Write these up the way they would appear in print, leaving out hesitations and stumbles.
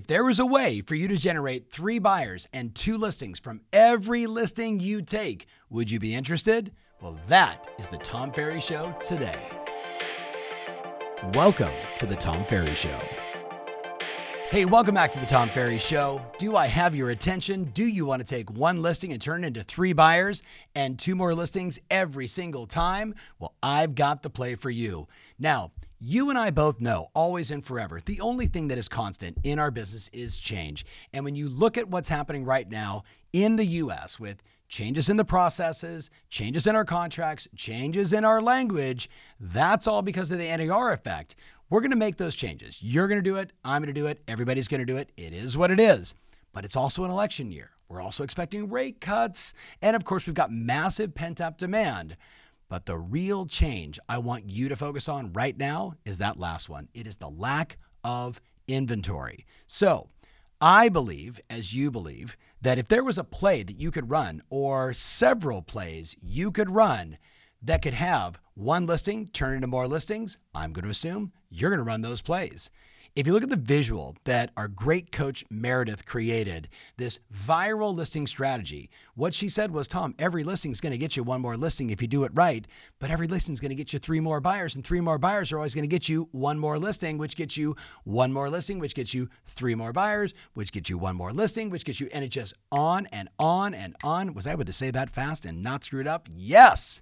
If there was a way for you to generate 3 buyers and 2 listings from every listing you take, would you be interested? Well, that is the Tom Ferry Show today. Welcome to the Tom Ferry Show. Hey, welcome back to the Tom Ferry Show. Do I have your attention? Do you want to take 1 listing and turn it into 3 buyers and 2 more listings every single time? Well, I've got the play for you. Now, you and I both know, always and forever, the only thing that is constant in our business is change. And when you look at what's happening right now in the U.S. with changes in the processes, changes in our contracts, changes in our language, that's all because of the NAR effect. We're going to make those changes. You're going to do it. I'm going to do it. Everybody's going to do it. It is what it is. But it's also an election year. We're also expecting rate cuts. And of course, we've got massive pent-up demand. But the real change I want you to focus on right now is that last one. It is the lack of inventory. So I believe, as you believe, that if there was a play that you could run or several plays you could run that could have 1 listing turn into more listings, I'm going to assume you're going to run those plays. If you look at the visual that our great coach Meredith created, this viral listing strategy, what she said was, Tom, every listing is going to get you 1 more listing if you do it right, but every listing is going to get you 3 more buyers, and 3 more buyers are always going to get you 1 more listing, which gets you 1 more listing, which gets you 3 more buyers, which gets you 1 more listing, which gets you, and it just on and on and on. Was I able to say that fast and not screw it up? Yes.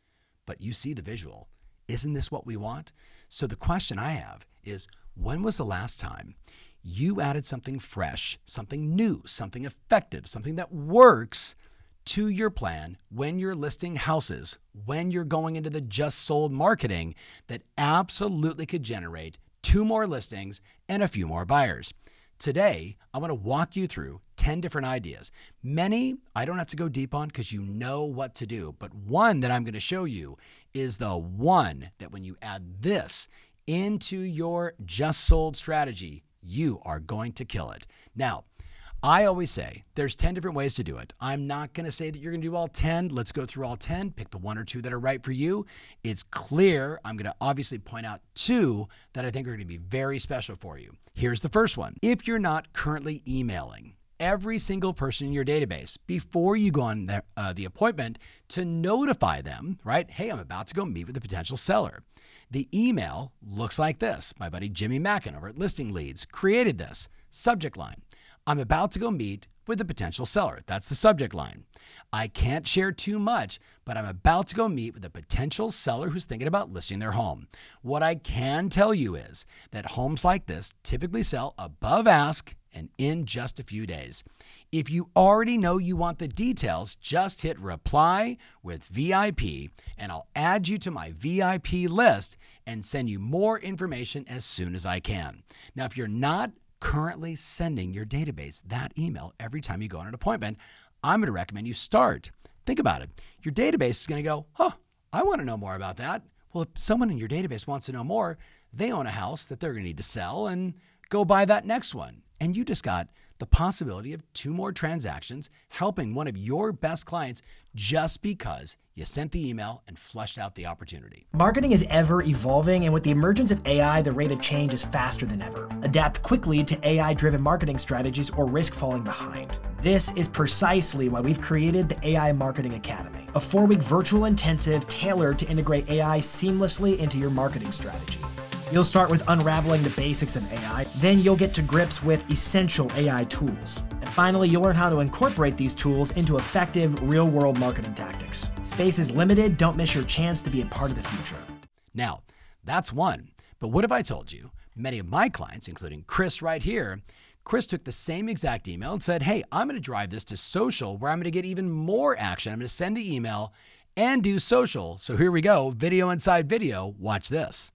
But you see the visual. Isn't this what we want? So the question I have is, when was the last time you added something fresh, something new, something effective, something that works to your plan when you're listing houses, when you're going into the just sold marketing that absolutely could generate 2 more listings and a few more buyers? Today, I want to walk you through 10 different ideas. Many I don't have to go deep on because you know what to do, but one that I'm going to show you is the one that when you add this into your just sold strategy, you are going to kill it. Now, I always say there's 10 different ways to do it. I'm not going to say that you're going to do all 10. Let's go through all 10, pick the 1 or 2 that are right for you. It's clear. I'm going to obviously point out 2 that I think are going to be very special for you. Here's the first one. If you're not currently emailing every single person in your database before you go on the appointment to notify them, right? Hey, I'm about to go meet with a potential seller. The email looks like this. My buddy Jimmy Mackin over at Listing Leads created this. Subject line: I'm about to go meet with a potential seller. That's the subject line. I can't share too much, but I'm about to go meet with a potential seller who's thinking about listing their home. What I can tell you is that homes like this typically sell above ask and in just a few days. If you already know you want the details, just hit reply with VIP and I'll add you to my VIP list and send you more information as soon as I can. Now, if you're not currently sending your database that email every time you go on an appointment, I'm going to recommend you start. Think about it. Your database is going to go, I want to know more about that. Well, if someone in your database wants to know more, they own a house that they're going to need to sell and go buy that next one. And you just got the possibility of 2 more transactions helping one of your best clients just because you sent the email and flushed out the opportunity. Marketing is ever evolving, and with the emergence of AI, the rate of change is faster than ever. Adapt quickly to AI-driven marketing strategies or risk falling behind. This is precisely why we've created the AI Marketing Academy, a 4-week virtual intensive tailored to integrate AI seamlessly into your marketing strategy. You'll start with unraveling the basics of AI, then you'll get to grips with essential AI tools. And finally, you'll learn how to incorporate these tools into effective real-world marketing tactics. Space is limited, don't miss your chance to be a part of the future. Now, that's one. But what if I told you, many of my clients, including Chris right here, Chris took the same exact email and said, hey, I'm going to drive this to social where I'm going to get even more action. I'm going to send the email and do social. So here we go, video inside video. Watch this.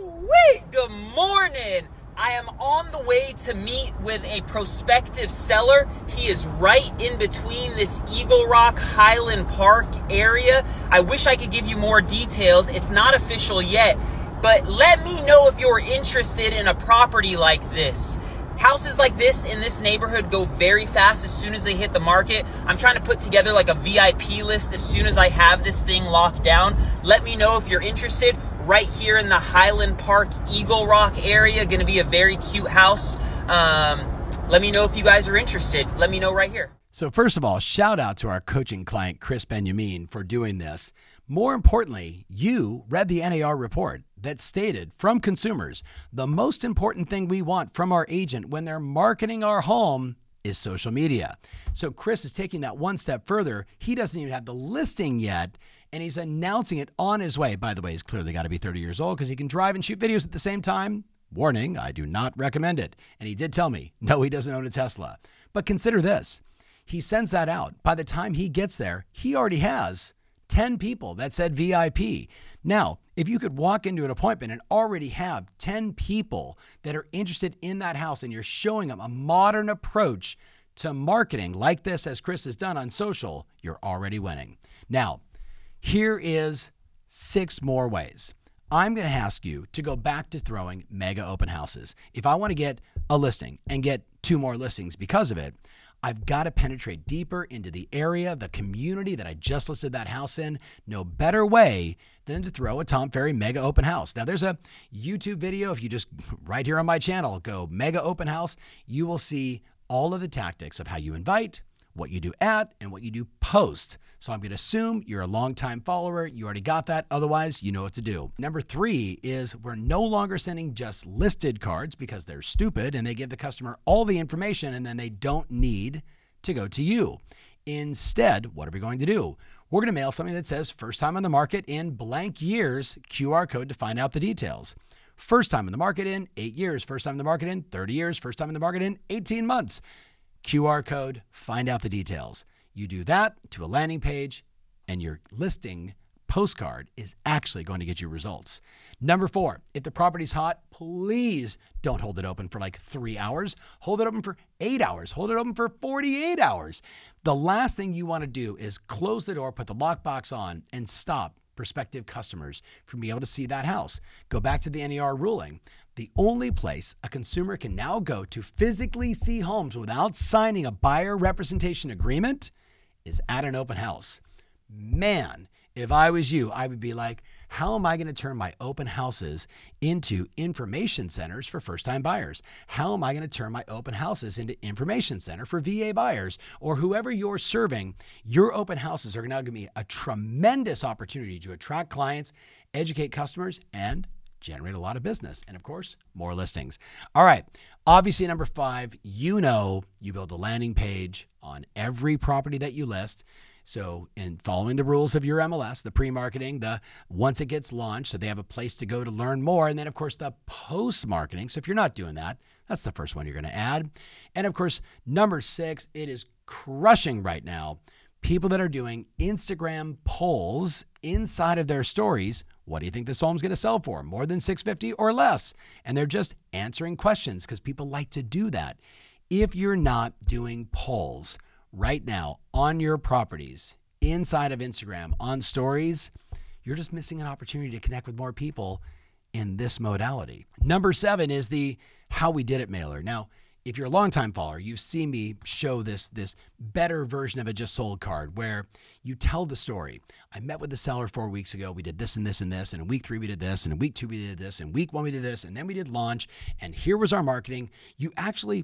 Good morning. I am on the way to meet with a prospective seller. He is right in between this Eagle Rock Highland Park area. I wish I could give you more details. It's not official yet, but let me know if you're interested in a property like this. Houses like this in this neighborhood go very fast as soon as they hit the market. I'm trying to put together like a VIP list as soon as I have this thing locked down. Let me know if you're interested. Right here in the Highland Park, Eagle Rock area, going to be a very cute house. Let me know if you guys are interested. Let me know right here. So first of all, shout out to our coaching client, Chris Benjamin, for doing this. More importantly, you read the NAR report that stated from consumers, the most important thing we want from our agent when they're marketing our home is social media. So Chris is taking that one step further. He doesn't even have the listing yet, and he's announcing it on his way. By the way, he's clearly got to be 30 years old because he can drive and shoot videos at the same time. Warning, I do not recommend it. And he did tell me, no, he doesn't own a Tesla. But consider this. He sends that out. By the time he gets there, he already has 10 people that said VIP. Now, if you could walk into an appointment and already have 10 people that are interested in that house and you're showing them a modern approach to marketing like this, as Chris has done on social, you're already winning. Now, here is 6 more ways. I'm going to ask you to go back to throwing mega open houses. If I want to get a listing and get 2 more listings because of it, I've got to penetrate deeper into the area, the community that I just listed that house in. No better way than to throw a Tom Ferry mega open house. Now, there's a YouTube video. If you just right here on my channel, go mega open house, you will see all of the tactics of how you invite, what you do at, and what you do post. So I'm going to assume you're a longtime follower. You already got that. Otherwise, you know what to do. Number 3 is we're no longer sending just listed cards because they're stupid and they give the customer all the information and then they don't need to go to you. Instead, what are we going to do? We're going to mail something that says first time on the market in blank years, QR code to find out the details. First time in the market in 8 years, first time in the market in 30 years, first time in the market in 18 months. QR code, find out the details. You do that to a landing page and your listing postcard is actually going to get you results. Number 4, if the property's hot, please don't hold it open for like 3 hours. Hold it open for 8 hours. Hold it open for 48 hours. The last thing you want to do is close the door, put the lockbox on, and stop prospective customers from being able to see that house. Go back to the NAR ruling. The only place a consumer can now go to physically see homes without signing a buyer representation agreement is at an open house. Man, if I was you, I would be like, how am I going to turn my open houses into information centers for first-time buyers? How am I going to turn my open houses into information center for VA buyers or whoever you're serving? Your open houses are now going to be a tremendous opportunity to attract clients, educate customers, and generate a lot of business. And of course, more listings. All right. Obviously, number 5, you build a landing page on every property that you list. So in following the rules of your MLS, the pre-marketing, once it gets launched, so they have a place to go to learn more. And then of course, the post-marketing. So if you're not doing that, that's the first one you're going to add. And of course, number 6, it is crushing right now. People that are doing Instagram polls inside of their stories. What do you think this home's going to sell for? More than $650 or less? And they're just answering questions because people like to do that. If you're not doing polls right now on your properties inside of Instagram on stories, you're just missing an opportunity to connect with more people in this modality. Number 7 is the How We Did It mailer. Now, if you're a longtime follower, you've seen me show this better version of a just sold card where you tell the story. I met with the seller 4 weeks ago. We did this and this and this. And in week 3, we did this. And in week 2, we did this. And week 1, we did this. And then we did launch. And here was our marketing. You actually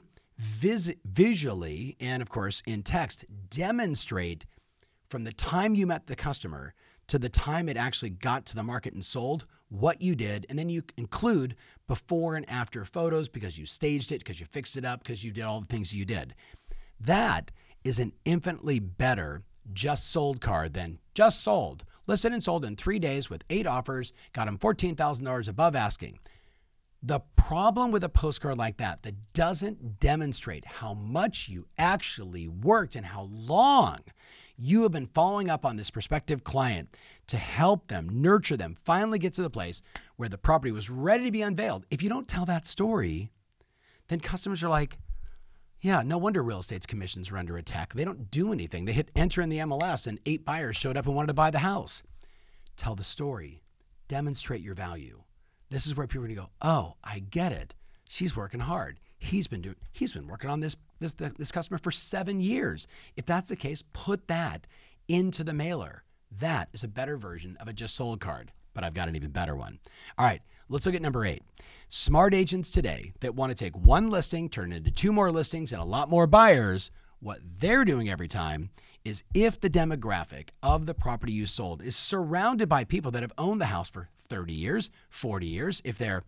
visually and, of course, in text, demonstrate from the time you met the customer to the time it actually got to the market and sold, what you did, and then you include before and after photos because you staged it, because you fixed it up, because you did all the things you did. That is an infinitely better just sold card than just sold. Listed and sold in 3 days with 8 offers, got him $14,000 above asking. The problem with a postcard like that doesn't demonstrate how much you actually worked and how long you have been following up on this prospective client to help them, nurture them, finally get to the place where the property was ready to be unveiled. If you don't tell that story, then customers are like, yeah, no wonder real estate's commissions are under attack. They don't do anything. They hit enter in the MLS and 8 buyers showed up and wanted to buy the house. Tell the story. Demonstrate your value. This is where people are going to go, oh, I get it. She's working hard. He's been working on this customer for 7 years. If that's the case, put that into the mailer. That is a better version of a just sold card, but I've got an even better one. All right, Let's look at number 8. Smart agents today that want to take one listing, turn it into 2 more listings and a lot more buyers, what they're doing every time is if the demographic of the property you sold is surrounded by people that have owned the house for 30 years, 40 years, if they're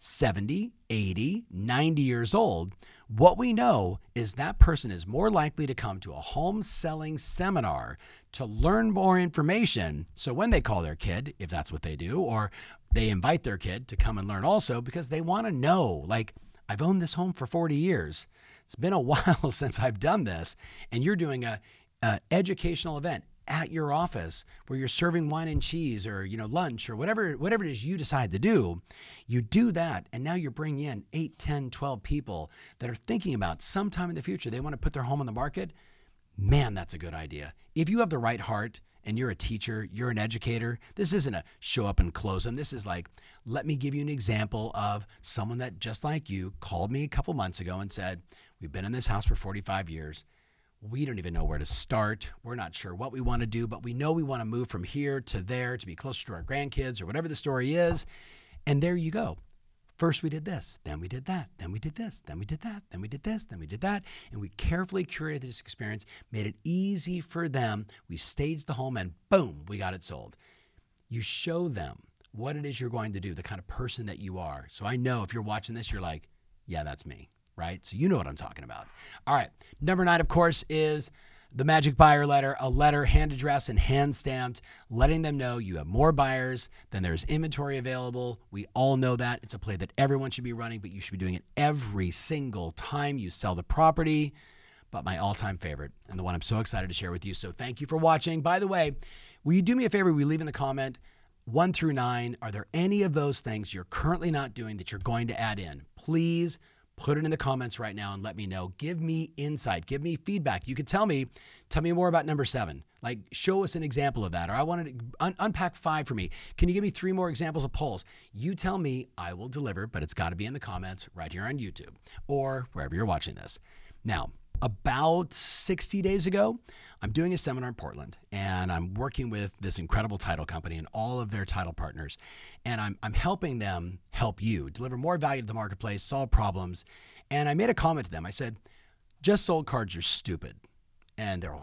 70, 80, 90 years old, what we know is that person is more likely to come to a home selling seminar to learn more information. So when they call their kid, if that's what they do, or they invite their kid to come and learn also because they want to know, like, I've owned this home for 40 years. It's been a while since I've done this. And you're doing a educational event at your office where you're serving wine and cheese or, lunch or whatever it is you decide to do. You do that. And now you're bringing in 8, 10, 12 people that are thinking about sometime in the future, they want to put their home on the market. Man, that's a good idea. If you have the right heart and you're a teacher, you're an educator, this isn't a show up and close them. This is like, let me give you an example of someone that just like you called me a couple months ago and said, we've been in this house for 45 years. We don't even know where to start. We're not sure what we want to do, but we know we want to move from here to there to be closer to our grandkids or whatever the story is. And there you go. First we did this, then we did that, then we did this, then we did that, then we did this, then we did that. And we carefully curated this experience, made it easy for them. We staged the home and boom, we got it sold. You show them what it is you're going to do, the kind of person that you are. So I know if you're watching this, you're like, yeah, that's me. Right? So you know what I'm talking about. All right. Number 9, of course, is the magic buyer letter, a letter hand addressed and hand stamped, letting them know you have more buyers than there's inventory available. We all know that. It's a play that everyone should be running, but you should be doing it every single time you sell the property. But my all-time favorite and the one I'm so excited to share with you. So thank you for watching. By the way, will you do me a favor? Will you leave in the comment 1 through 9? Are there any of those things you're currently not doing that you're going to add in? Please put it in the comments right now and let me know. Give me insight. Give me feedback. You could tell me more about number 7. Like, show us an example of that. Or I wanted to unpack 5 for me. Can you give me 3 more examples of polls? You tell me, I will deliver, but it's got to be in the comments right here on YouTube or wherever you're watching this. Now, about 60 days ago, I'm doing a seminar in Portland, and I'm working with this incredible title company and all of their title partners, and I'm helping them help you deliver more value to the marketplace, solve problems. And I made a comment to them. I said, just sold cards are stupid. And they're,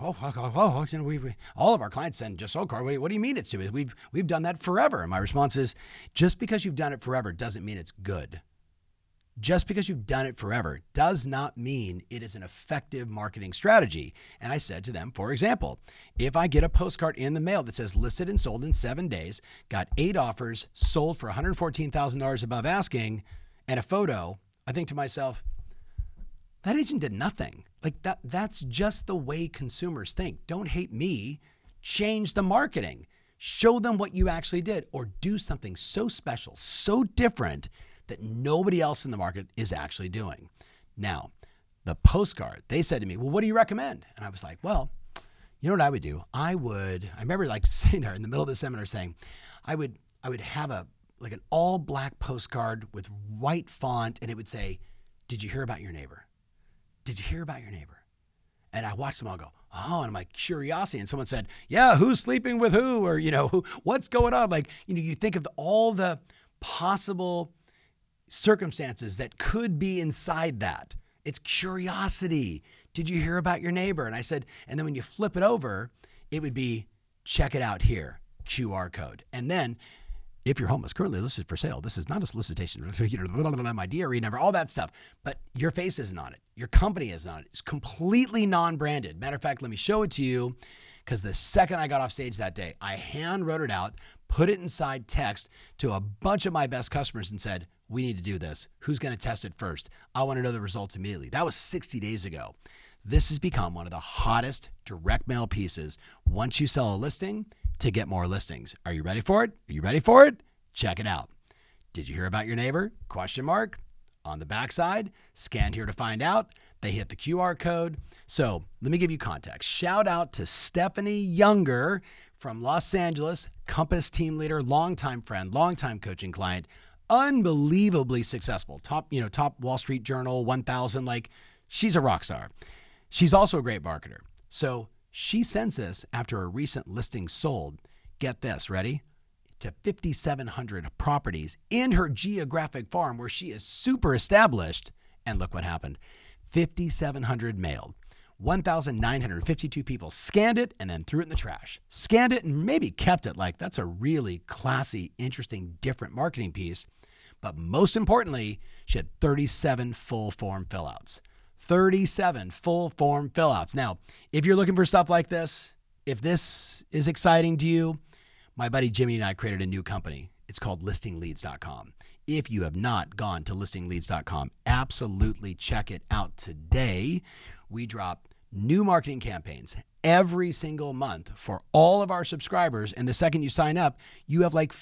all of our clients send just sold card. What do you mean it's stupid? We've done that forever. And my response is, just because you've done it forever doesn't mean it's good. Just because you've done it forever does not mean it is an effective marketing strategy. And I said to them, for example, if I get a postcard in the mail that says listed and sold in 7 days, got 8 offers, sold for $114,000 above asking, and a photo, I think to myself, that agent did nothing. Like that's just the way consumers think. Don't hate me. Change the marketing. Show them what you actually did, or do something so special, so different that nobody else in the market is actually doing. Now, the postcard, they said to me, well, what do you recommend? And I was like, well, you know what I would do? I remember like sitting there in the middle of the seminar saying, I would have an all black postcard with white font, and it would say, did you hear about your neighbor? Did you hear about your neighbor? And I watched them all go, oh, and my curiosity. And someone said, yeah, who's sleeping with who? Or, what's going on? Like, you think of all the possible circumstances that could be inside that. It's curiosity. Did you hear about your neighbor? And I said, and then when you flip it over, it would be, check it out here, QR code. And then, if your home is currently listed for sale, this is not a solicitation, my DRE number, all that stuff, but your face isn't on it. Your company isn't on it. It's completely non-branded. Matter of fact, let me show it to you, because the second I got off stage that day, I hand wrote it out, put it inside text to a bunch of my best customers and said, we need to do this. Who's going to test it first? I want to know the results immediately. That was 60 days ago. This has become one of the hottest direct mail pieces once you sell a listing to get more listings. Are you ready for it? Are you ready for it? Check it out. Did you hear about your neighbor? Question mark. On the backside, scanned here to find out. They hit the QR code. So let me give you context. Shout out to Stephanie Younger from Los Angeles, Compass team leader, longtime friend, longtime coaching client, unbelievably successful. Top Wall Street Journal 1000. Like, she's a rock star. She's also a great marketer. So she sends this after a recent listing sold. Get this, ready? to 5,700 properties in her geographic farm where she is super established. And look what happened. 5,700 mailed. 1,952 people scanned it and then threw it in the trash. Scanned it and maybe kept it. Like, that's a really classy, interesting, different marketing piece. But most importantly, she had 37 full form fillouts. 37 full form fillouts. Now, if you're looking for stuff like this, if this is exciting to you, my buddy Jimmy and I created a new company. It's called listingleads.com. If you have not gone to listingleads.com, absolutely check it out today. We drop new marketing campaigns every single month for all of our subscribers. And the second you sign up, you have like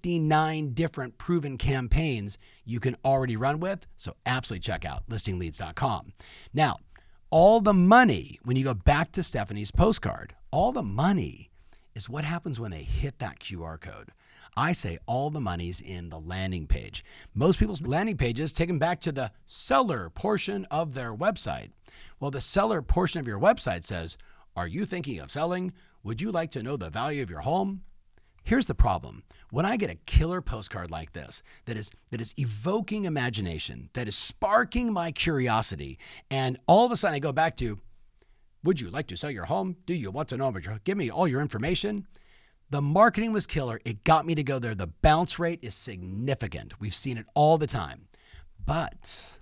59 different proven campaigns you can already run with. So absolutely check out listingleads.com. Now, all the money, when you go back to Stephanie's postcard, all the money is what happens when they hit that QR code. I say all the money's in the landing page. Most people's landing pages take them back to the seller portion of their website. Well, the seller portion of your website says, are you thinking of selling? Would you like to know the value of your home? Here's the problem. When I get a killer postcard like this, that is evoking imagination, that is sparking my curiosity, and all of a sudden I go back to, would you like to sell your home? Do you want to know about your home? Give me all your information. The marketing was killer. It got me to go there. The bounce rate is significant. We've seen it all the time. But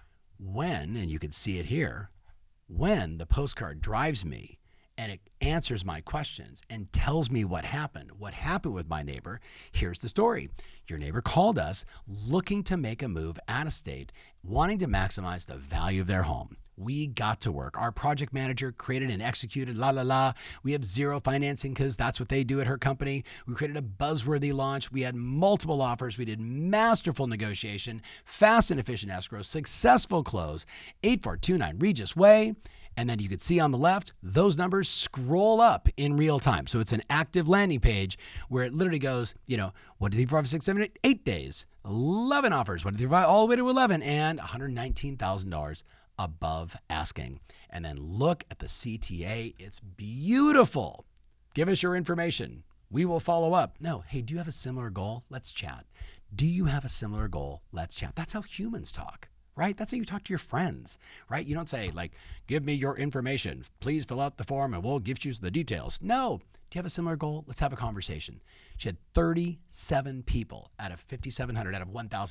when, and you can see it here, when the postcard drives me and it answers my questions and tells me what happened with my neighbor, here's the story. Your neighbor called us looking to make a move out of state, wanting to maximize the value of their home. We got to work. Our project manager created and executed, We have zero financing because that's what they do at her company. We created a buzzworthy launch. We had multiple offers. We did masterful negotiation, fast and efficient escrow, successful close, 8429 Regis Way. And then you could see on the left, those numbers scroll up in real time. So it's an active landing page where it literally goes, 1, 2, 3, 4, 5, 6, 7, 8 days, 11 offers, 1, 2, 3, 4, 5, all the way to 11, and $119,000 above asking. And then look at the CTA. It's beautiful. Give us your information. We will follow up. No, hey, do you have a similar goal? Let's chat. Do you have a similar goal? Let's chat. That's how humans talk, right? That's how you talk to your friends, right? You don't say like, give me your information. Please fill out the form and we'll give you the details. No. Do you have a similar goal? Let's have a conversation. She had 37 people out of 5,700 out of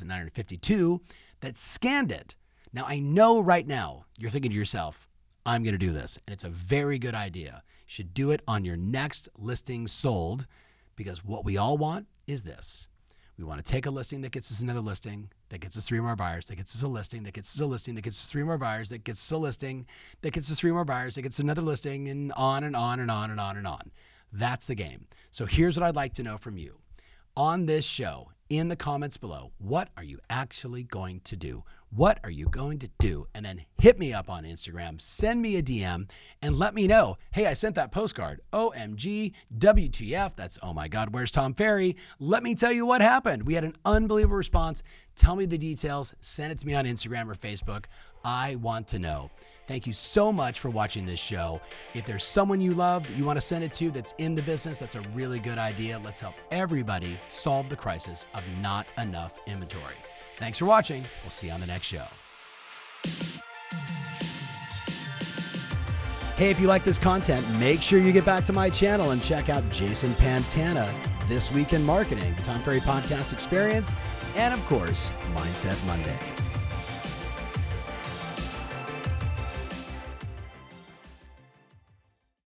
1,952 that scanned it. Now, I know right now you're thinking to yourself, I'm going to do this. And it's a very good idea. You should do it on your next listing sold, because what we all want is this. We want to take a listing that gets us another listing, that gets us 3 more buyers, that gets us a listing, that gets us a listing, that gets us 3 more buyers, that gets us a listing, that gets us 3 more buyers, that gets another listing, and on and on and on and on and on. That's the game. So here's what I'd like to know from you. On this show, in the comments below, what are you actually going to do? What are you going to do? And then hit me up on Instagram, send me a DM, and let me know, hey, I sent that postcard. OMG, WTF, that's oh my God, where's Tom Ferry? Let me tell you what happened. We had an unbelievable response. Tell me the details. Send it to me on Instagram or Facebook. I want to know. Thank you so much for watching this show. If there's someone you love that you want to send it to that's in the business, that's a really good idea. Let's help everybody solve the crisis of not enough inventory. Thanks for watching. We'll see you on the next show. Hey, if you like this content, make sure you get back to my channel and check out Jason Pantana, This Week in Marketing, the Tom Ferry Podcast Experience, and of course, Mindset Monday.